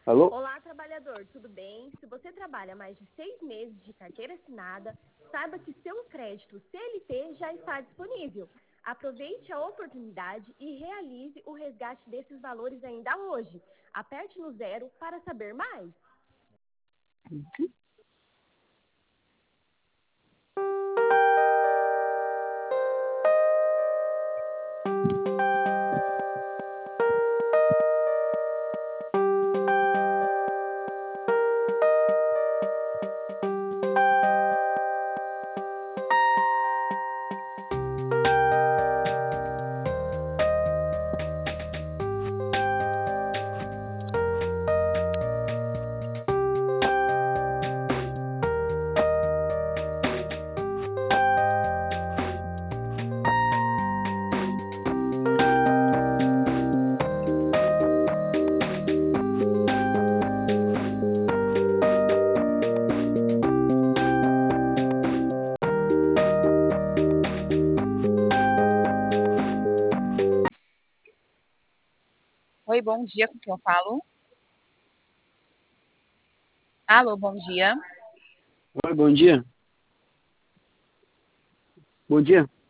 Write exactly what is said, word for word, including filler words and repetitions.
Alô? Olá, trabalhador, tudo bem? Se você trabalha mais de seis meses de carteira assinada, saiba que seu crédito C L T já está disponível. Aproveite a oportunidade e realize o resgate desses valores ainda hoje. Aperte no zero para saber mais. Oi, bom dia, com quem eu falo? Alô, bom dia. Oi, bom dia. Bom dia.